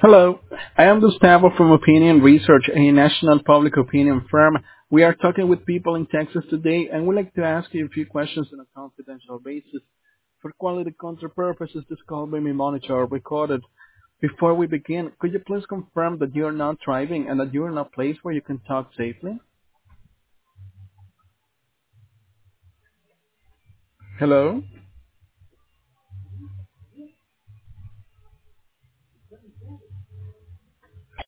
Hello, I am Gustavo from Opinion Research, a national public opinion firm. We are talking with people in Texas today, and we'd like to ask you a few questions on a confidential basis. For quality control purposes, this call may be monitored or recorded. Before we begin, could you please confirm that you are not driving and that you are in a place where you can talk safely? Hello?